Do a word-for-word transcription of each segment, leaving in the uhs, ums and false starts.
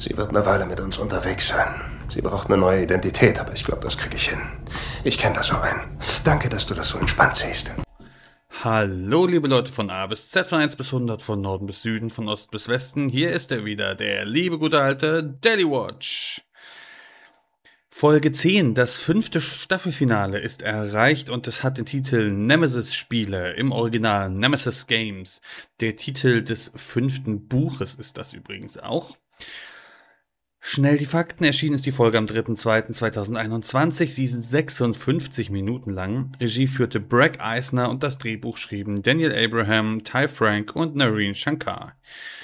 Sie wird eine Weile mit uns unterwegs sein. Sie braucht eine neue Identität, aber ich glaube, das kriege ich hin. Ich kenne das auch ein. Danke, dass du das so entspannt siehst. Hallo liebe Leute von A bis Z, von eins bis hundert, von Norden bis Süden, von Ost bis Westen. Hier ist er wieder, der liebe gute alte Daily Watch. Folge zehn, das fünfte Staffelfinale ist erreicht und es hat den Titel Nemesis-Spiele, im Original Nemesis Games. Der Titel des fünften Buches ist das übrigens auch. Schnell die Fakten. Erschienen ist die Folge am dritter zweiter zweitausendeinundzwanzig. Sie ist sechsundfünfzig Minuten lang. Regie führte Brett Eisner und das Drehbuch schrieben Daniel Abraham, Ty Frank und Naren Shankar.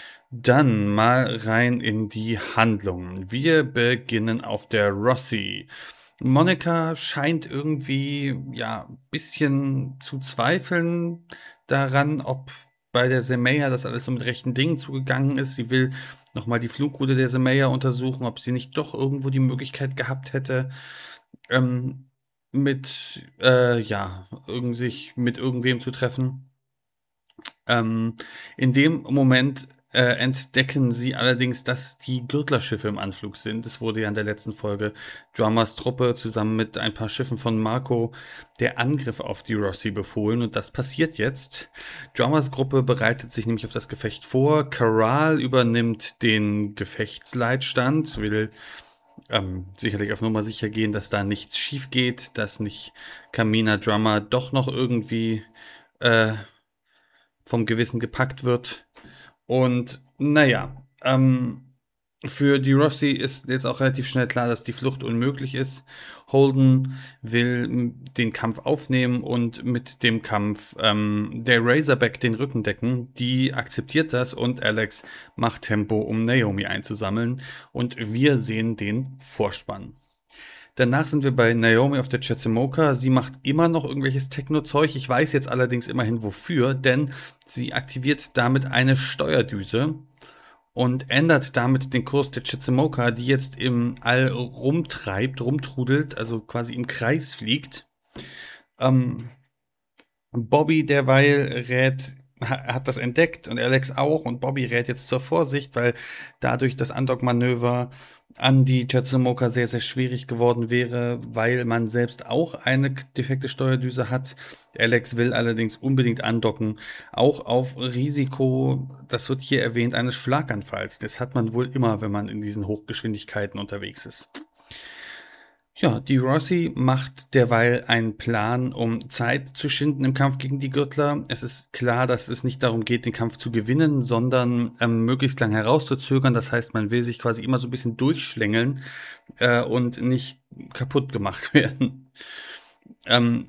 Dann mal rein in die Handlung. Wir beginnen auf der Rossi. Monica scheint irgendwie, ja, ein bisschen zu zweifeln daran, ob bei der Zemeia das alles so mit rechten Dingen zugegangen ist. Sie will nochmal die Flugroute der Zemeia untersuchen, ob sie nicht doch irgendwo die Möglichkeit gehabt hätte, ähm, mit, äh, ja, irgend sich mit irgendwem zu treffen. Ähm, in dem Moment äh, entdecken sie allerdings, dass die Gürtlerschiffe im Anflug sind. Es wurde ja in der letzten Folge Drummers Truppe zusammen mit ein paar Schiffen von Marco der Angriff auf die Rossi befohlen und das passiert jetzt. Drummers Gruppe bereitet sich nämlich auf das Gefecht vor. Caral übernimmt den Gefechtsleitstand, will ähm, sicherlich auf Nummer sicher gehen, dass da nichts schief geht, dass nicht Camina Drummer doch noch irgendwie äh, vom Gewissen gepackt wird. Und naja, ähm, für die Rossi ist jetzt auch relativ schnell klar, dass die Flucht unmöglich ist. Holden will den Kampf aufnehmen und mit dem Kampf ähm, der Razorback den Rücken decken. Die akzeptiert das und Alex macht Tempo, um Naomi einzusammeln. Und wir sehen den Vorspann. Danach sind wir bei Naomi auf der Chetzemoka. Sie macht immer noch irgendwelches Techno-Zeug. Ich weiß jetzt allerdings immerhin wofür, denn sie aktiviert damit eine Steuerdüse und ändert damit den Kurs der Chetzemoka, die jetzt im All rumtreibt, rumtrudelt, also quasi im Kreis fliegt. Ähm, Bobby derweil rät, hat das entdeckt und Alex auch und Bobby rät jetzt zur Vorsicht, weil dadurch das Undock-Manöver an die Chetzemoka sehr, sehr schwierig geworden wäre, weil man selbst auch eine defekte Steuerdüse hat. Alex will allerdings unbedingt andocken, auch auf Risiko, das wird hier erwähnt, eines Schlaganfalls. Das hat man wohl immer, wenn man in diesen Hochgeschwindigkeiten unterwegs ist. Ja, die Rossi macht derweil einen Plan, um Zeit zu schinden im Kampf gegen die Gürtler. Es ist klar, dass es nicht darum geht, den Kampf zu gewinnen, sondern ähm, möglichst lang herauszuzögern. Das heißt, man will sich quasi immer so ein bisschen durchschlängeln äh, und nicht kaputt gemacht werden. Ähm,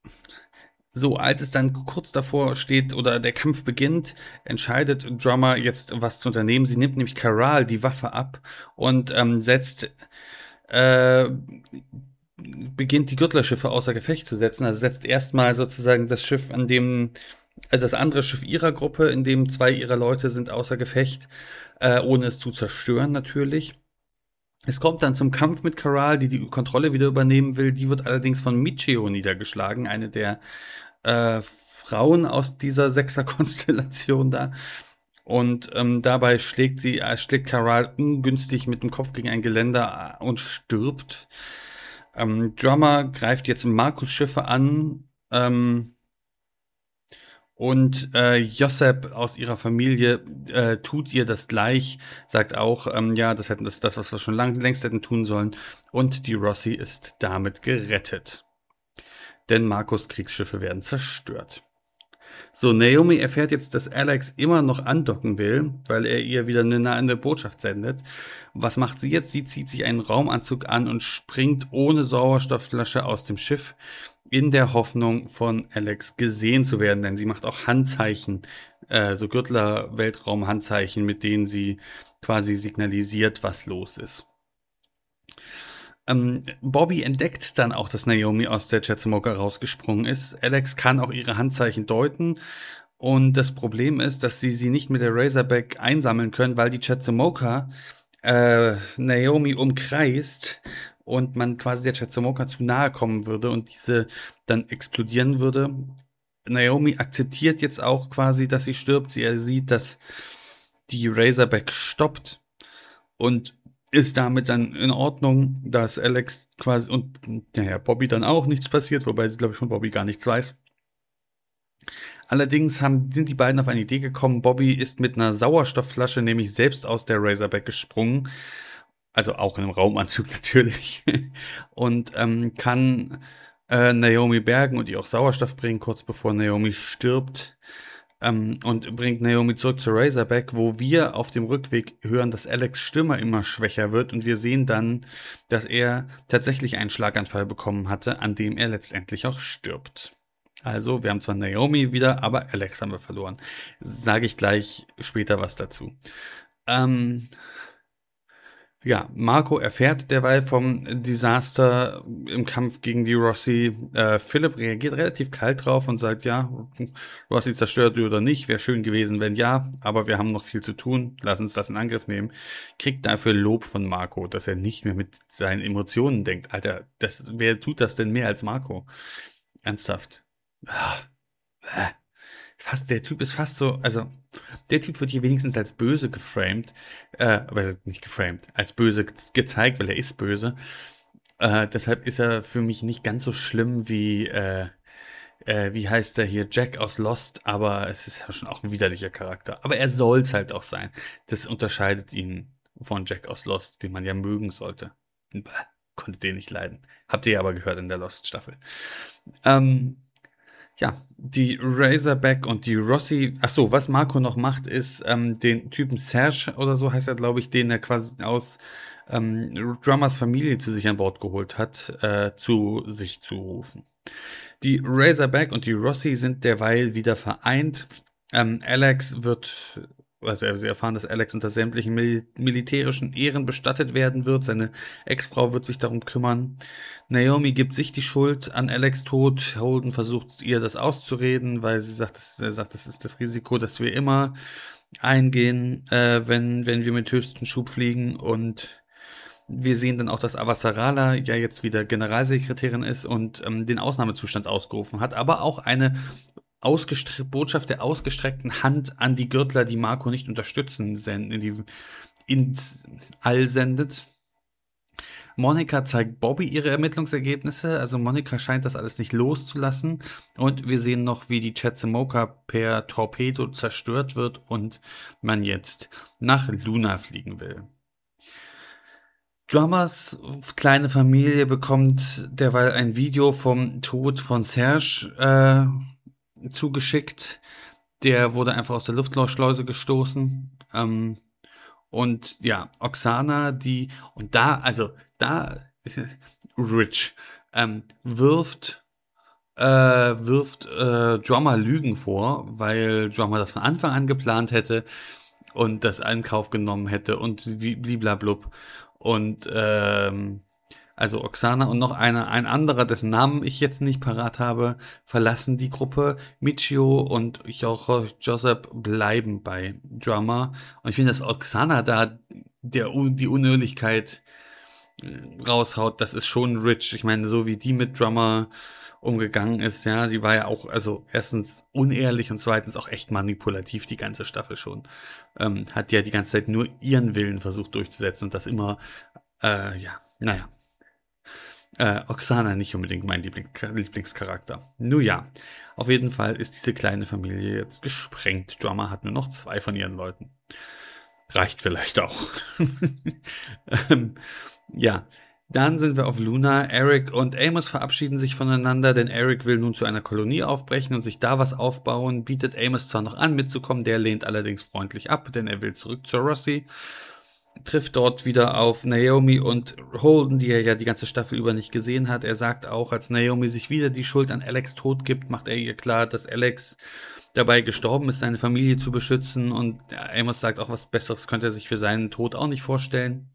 So, als es dann kurz davor steht oder der Kampf beginnt, entscheidet Drummer jetzt was zu unternehmen. Sie nimmt nämlich Caral die Waffe ab und ähm, setzt Äh, beginnt die Gürtlerschiffe außer Gefecht zu setzen. Also setzt erstmal sozusagen das Schiff, an dem, also das andere Schiff ihrer Gruppe, in dem zwei ihrer Leute sind außer Gefecht, äh, ohne es zu zerstören natürlich. Es kommt dann zum Kampf mit Caral, die die Kontrolle wieder übernehmen will. Die wird allerdings von Michio niedergeschlagen, eine der äh, Frauen aus dieser Sechser-Konstellation da. Und ähm, dabei schlägt sie, äh, schlägt Caral ungünstig mit dem Kopf gegen ein Geländer und stirbt. Ähm, Drummer greift jetzt Markus Schiffe an ähm, und äh, Josep aus ihrer Familie äh, tut ihr das gleich, sagt auch, ähm, ja, das hätten das, das, was wir schon lang, längst hätten tun sollen. Und die Rossi ist damit gerettet. Denn Markus' Kriegsschiffe werden zerstört. So, Naomi erfährt jetzt, dass Alex immer noch andocken will, weil er ihr wieder eine, eine Botschaft sendet. Was macht sie jetzt? Sie zieht sich einen Raumanzug an und springt ohne Sauerstoffflasche aus dem Schiff, in der Hoffnung, von Alex gesehen zu werden. Denn sie macht auch Handzeichen, äh, so Gürtler-Weltraum-Handzeichen, mit denen sie quasi signalisiert, was los ist. Ähm, Bobby entdeckt dann auch, dass Naomi aus der Chetzemoka rausgesprungen ist. Alex kann auch ihre Handzeichen deuten. Und das Problem ist, dass sie sie nicht mit der Razorback einsammeln können, weil die Chetzemoka äh, Naomi umkreist und man quasi der Chetzemoka zu nahe kommen würde und diese dann explodieren würde. Naomi akzeptiert jetzt auch quasi, dass sie stirbt. Sie sieht, dass die Razorback stoppt. Und ist damit dann in Ordnung, dass Alex quasi und naja, Bobby dann auch nichts passiert, wobei sie, glaube ich, von Bobby gar nichts weiß. Allerdings haben, sind die beiden auf eine Idee gekommen. Bobby ist mit einer Sauerstoffflasche nämlich selbst aus der Razorback gesprungen. Also auch in einem Raumanzug natürlich. Und ähm, kann äh, Naomi bergen und ihr auch Sauerstoff bringen, kurz bevor Naomi stirbt. Ähm, und bringt Naomi zurück zur Razorback, wo wir auf dem Rückweg hören, dass Alex' Stimme immer schwächer wird. Und wir sehen dann, dass er tatsächlich einen Schlaganfall bekommen hatte, an dem er letztendlich auch stirbt. Also, wir haben zwar Naomi wieder, aber Alex haben wir verloren. Sage ich gleich später was dazu. Ähm, ja, Marco erfährt derweil vom Desaster im Kampf gegen die Rossi. Äh, Philipp reagiert relativ kalt drauf und sagt, ja, Rossi zerstört oder nicht, wäre schön gewesen, wenn ja, aber wir haben noch viel zu tun, lass uns das in Angriff nehmen. Kriegt dafür Lob von Marco, dass er nicht mehr mit seinen Emotionen denkt. Alter, das, wer tut das denn mehr als Marco? Ernsthaft. Ah, äh. Fast, der Typ ist fast so, also der Typ wird hier wenigstens als böse geframed, äh, aber nicht geframed, als böse ge gezeigt, weil er ist böse. Äh, deshalb ist er für mich nicht ganz so schlimm wie, äh, äh, wie heißt der hier, Jack aus Lost, aber es ist ja schon auch ein widerlicher Charakter. Aber er soll's halt auch sein. Das unterscheidet ihn von Jack aus Lost, den man ja mögen sollte. Bäh, konnte den nicht leiden. Habt ihr aber gehört in der Lost-Staffel. Ähm, Ja, die Razorback und die Rossi. Ach so, was Marco noch macht, ist ähm, den Typen Serge oder so heißt er, glaube ich, den er quasi aus ähm, Drummers Familie zu sich an Bord geholt hat, äh, zu sich zu rufen. Die Razorback und die Rossi sind derweil wieder vereint. Ähm, Alex wird, also sie erfahren, dass Alex unter sämtlichen mil militärischen Ehren bestattet werden wird. Seine Ex-Frau wird sich darum kümmern. Naomi gibt sich die Schuld an Alex' Tod. Holden versucht ihr das auszureden, weil sie sagt, das, er sagt, das ist das Risiko, das wir immer eingehen, äh, wenn, wenn wir mit höchstem Schub fliegen. Und wir sehen dann auch, dass Avasarala ja jetzt wieder Generalsekretärin ist und ähm, den Ausnahmezustand ausgerufen hat, aber auch eine Botschaft der ausgestreckten Hand an die Gürtler, die Marco nicht unterstützen, senden, die ins All sendet. Monica zeigt Bobby ihre Ermittlungsergebnisse, also Monica scheint das alles nicht loszulassen und wir sehen noch, wie die Chatzemoka per Torpedo zerstört wird und man jetzt nach Luna fliegen will. Drummers kleine Familie bekommt derweil ein Video vom Tod von Serge äh, zugeschickt. Der wurde einfach aus der Luftschleuse gestoßen. Ähm, und ja, Oksana, die, und da, also da, Rich, ähm, wirft, äh, wirft äh, Drummer Lügen vor, weil Drummer das von Anfang an geplant hätte und das in Kauf genommen hätte und wie bliblablub. Und ähm, also Oksana und noch einer, ein anderer, dessen Namen ich jetzt nicht parat habe, verlassen die Gruppe. Michio und Joseph bleiben bei Drummer. Und ich finde, dass Oksana da der, die Unehrlichkeit raushaut, das ist schon rich. Ich meine, so wie die mit Drummer umgegangen ist, ja, die war ja auch, also erstens unehrlich und zweitens auch echt manipulativ, die ganze Staffel schon. Ähm, hat ja die ganze Zeit nur ihren Willen versucht durchzusetzen und das immer, äh, ja, naja. Äh, Oksana nicht unbedingt mein Liebling Lieblingscharakter. Nun ja, auf jeden Fall ist diese kleine Familie jetzt gesprengt. Drummer hat nur noch zwei von ihren Leuten. Reicht vielleicht auch. ähm, ja, dann sind wir auf Luna. Eric und Amos verabschieden sich voneinander, denn Eric will nun zu einer Kolonie aufbrechen und sich da was aufbauen, bietet Amos zwar noch an, mitzukommen, der lehnt allerdings freundlich ab, denn er will zurück zur Rossi. Trifft dort wieder auf Naomi und Holden, die er ja die ganze Staffel über nicht gesehen hat. Er sagt auch, als Naomi sich wieder die Schuld an Alex' Tod gibt, macht er ihr klar, dass Alex dabei gestorben ist, seine Familie zu beschützen. Und Amos sagt auch, was Besseres könnte er sich für seinen Tod auch nicht vorstellen.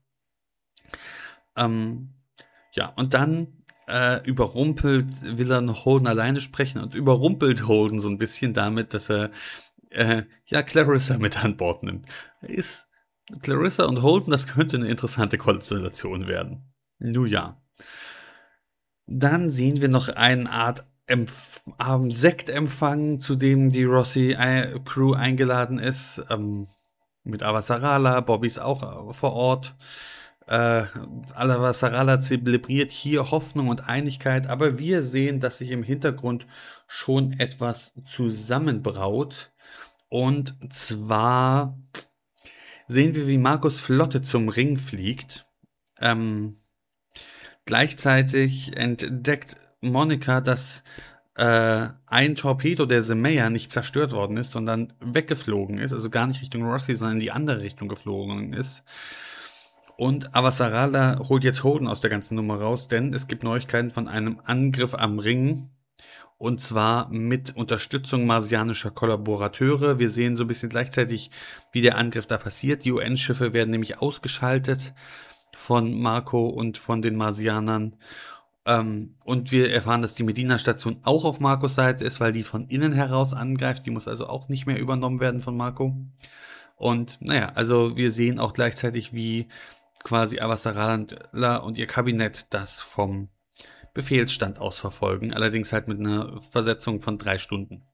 Ähm, ja, und dann äh, überrumpelt, will er noch Holden alleine sprechen und überrumpelt Holden so ein bisschen damit, dass er äh, ja Clarissa mit an Bord nimmt. Ist Clarissa und Holden, das könnte eine interessante Konstellation werden. Nun ja. Dann sehen wir noch eine Art Empf ähm, Sektempfang, zu dem die Rossi-Crew eingeladen ist. Ähm, mit Avasarala, Bobby ist auch äh, vor Ort. Äh, Avasarala zelebriert hier Hoffnung und Einigkeit, aber wir sehen, dass sich im Hintergrund schon etwas zusammenbraut. Und zwar sehen wir, wie Markus Flotte zum Ring fliegt. Ähm, gleichzeitig entdeckt Monica, dass äh, ein Torpedo der Semea nicht zerstört worden ist, sondern weggeflogen ist, also gar nicht Richtung Rossi, sondern in die andere Richtung geflogen ist. Und Avasarala holt jetzt Holden aus der ganzen Nummer raus, denn es gibt Neuigkeiten von einem Angriff am Ring. Und zwar mit Unterstützung marsianischer Kollaborateure. Wir sehen so ein bisschen gleichzeitig, wie der Angriff da passiert. Die U N-Schiffe werden nämlich ausgeschaltet von Marco und von den Marsianern. Ähm, und wir erfahren, dass die Medina-Station auch auf Marcos Seite ist, weil die von innen heraus angreift. Die muss also auch nicht mehr übernommen werden von Marco. Und naja, also wir sehen auch gleichzeitig, wie quasi Avasarala und ihr Kabinett das vom Befehlsstand aus verfolgen, allerdings halt mit einer Versetzung von drei Stunden.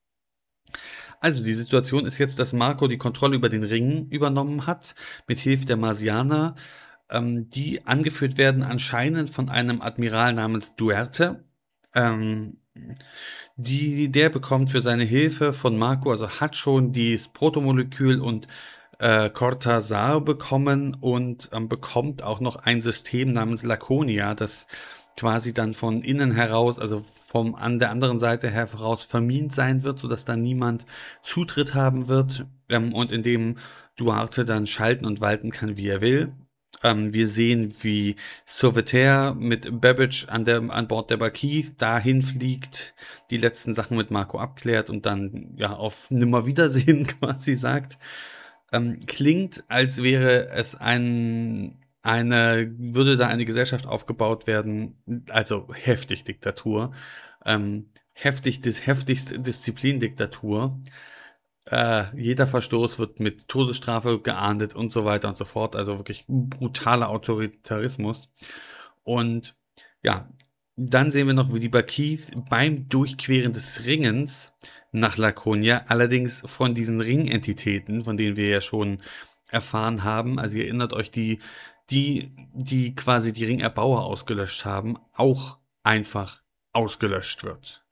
Also die Situation ist jetzt, dass Marco die Kontrolle über den Ring übernommen hat, mit Hilfe der Marsianer, ähm, die angeführt werden anscheinend von einem Admiral namens Duerte. Ähm, die, der bekommt für seine Hilfe von Marco, also hat schon dieses Protomolekül und äh, Cortazar bekommen und ähm, bekommt auch noch ein System namens Laconia, das quasi dann von innen heraus, also vom an der anderen Seite heraus vermint sein wird, sodass da niemand Zutritt haben wird, ähm, und in dem Duarte dann schalten und walten kann, wie er will. Ähm, wir sehen, wie Sauveterre mit Babbage an, der, an Bord der Barquille dahin fliegt, die letzten Sachen mit Marco abklärt und dann ja auf Nimmerwiedersehen quasi sagt. Ähm, klingt, als wäre es ein eine, würde da eine Gesellschaft aufgebaut werden, also heftig Diktatur, ähm, heftig, dis, heftigste Disziplindiktatur. Äh, jeder Verstoß wird mit Todesstrafe geahndet und so weiter und so fort. Also wirklich brutaler Autoritarismus. Und ja, dann sehen wir noch, wie die Barquille beim Durchqueren des Ringens nach Laconia, allerdings von diesen Ringentitäten, von denen wir ja schon erfahren haben, also ihr erinnert euch, die die, die quasi die Ringerbauer ausgelöscht haben, auch einfach ausgelöscht wird.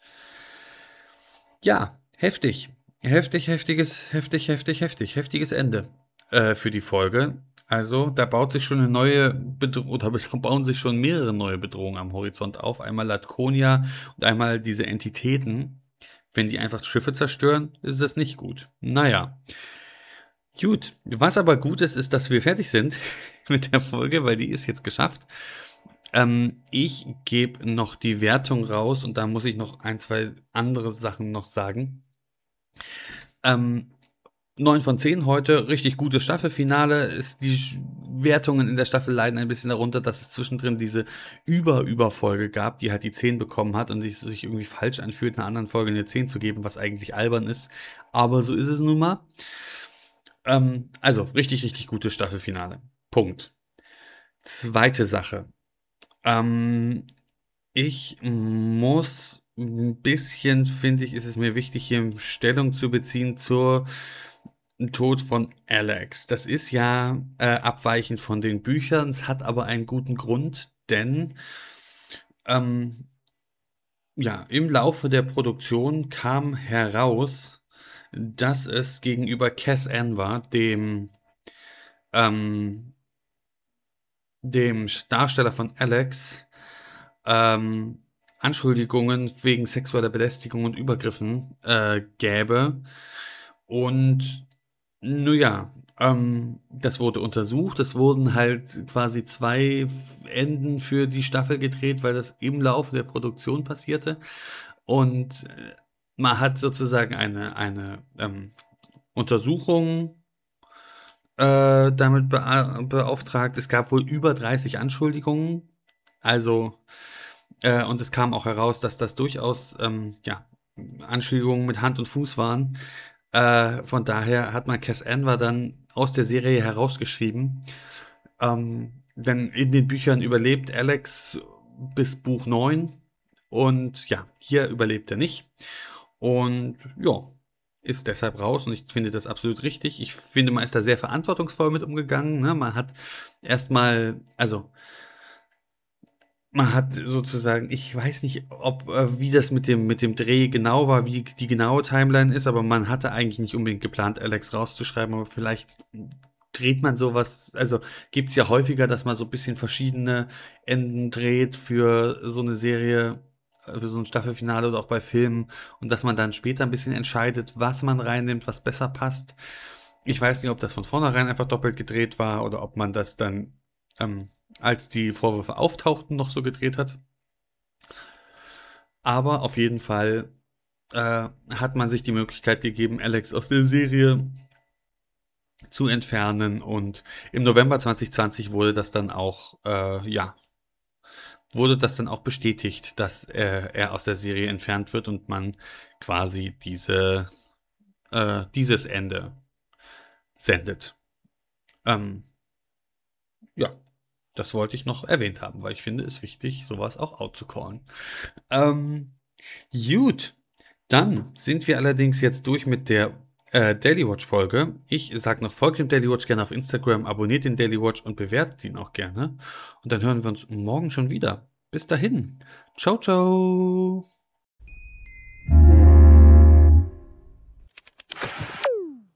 Ja, heftig. Heftig, heftiges, heftig, heftig, heftig, heftiges Ende äh, für die Folge. Also, da baut sich schon eine neue Bedrohung, oder bauen sich schon mehrere neue Bedrohungen am Horizont auf. Einmal Laconia und einmal diese Entitäten. Wenn die einfach Schiffe zerstören, ist das nicht gut. Naja. Gut, was aber gut ist, ist, dass wir fertig sind mit der Folge, weil die ist jetzt geschafft. Ähm, ich gebe noch die Wertung raus und da muss ich noch ein, zwei andere Sachen noch sagen. Ähm, neun von zehn heute, richtig gutes Staffelfinale. Ist die Wertungen in der Staffel leiden ein bisschen darunter, dass es zwischendrin diese Über-Über-Folge gab, die halt die zehn bekommen hat und es sich irgendwie falsch anfühlt, einer anderen Folge eine zehn zu geben, was eigentlich albern ist. Aber so ist es nun mal. Ähm, also, richtig, richtig gutes Staffelfinale. Punkt. Zweite Sache. Ähm, ich muss ein bisschen, finde ich, ist es mir wichtig, hier Stellung zu beziehen zur Tod von Alex. Das ist ja äh, abweichend von den Büchern, es hat aber einen guten Grund, denn ähm, ja, im Laufe der Produktion kam heraus, dass es gegenüber Cass Anwar, dem ähm, dem Darsteller von Alex, ähm, Anschuldigungen wegen sexueller Belästigung und Übergriffen äh, gäbe. Und naja, ähm, das wurde untersucht. Es wurden halt quasi zwei Enden für die Staffel gedreht, weil das im Laufe der Produktion passierte. Und äh, man hat sozusagen eine, eine ähm, Untersuchung äh, damit bea beauftragt. Es gab wohl über dreißig Anschuldigungen. Also, äh, und es kam auch heraus, dass das durchaus ähm, ja, Anschuldigungen mit Hand und Fuß waren. Äh, von daher hat man Cass Anwar dann aus der Serie herausgeschrieben. Ähm, denn in den Büchern überlebt Alex bis Buch neun. Und ja, hier überlebt er nicht. Und ja, ist deshalb raus und ich finde das absolut richtig. Ich finde, man ist da sehr verantwortungsvoll mit umgegangen. Ne? Man hat erstmal, also man hat sozusagen, ich weiß nicht, ob äh, wie das mit dem mit dem Dreh genau war, wie die genaue Timeline ist, aber man hatte eigentlich nicht unbedingt geplant, Alex rauszuschreiben, aber vielleicht dreht man sowas, also gibt's ja häufiger, dass man so ein bisschen verschiedene Enden dreht für so eine Serie, äh, für so ein Staffelfinale oder auch bei Filmen und dass man dann später ein bisschen entscheidet, was man reinnimmt, was besser passt. Ich weiß nicht, ob das von vornherein einfach doppelt gedreht war oder ob man das dann, ähm, als die Vorwürfe auftauchten, noch so gedreht hat. Aber auf jeden Fall äh, hat man sich die Möglichkeit gegeben, Alex aus der Serie zu entfernen. Und im November zwanzig zwanzig wurde das dann auch, äh, ja, wurde das dann auch bestätigt, dass äh, er aus der Serie entfernt wird und man quasi diese, äh, dieses Ende sendet. Ähm, ja, das wollte ich noch erwähnt haben, weil ich finde es wichtig, sowas auch out zu callen. Ähm, gut, dann sind wir allerdings jetzt durch mit der äh, Daily Watch Folge. Ich sag noch, folgt dem Daily Watch gerne auf Instagram, abonniert den Daily Watch und bewertet ihn auch gerne. Und dann hören wir uns morgen schon wieder. Bis dahin. Ciao, ciao.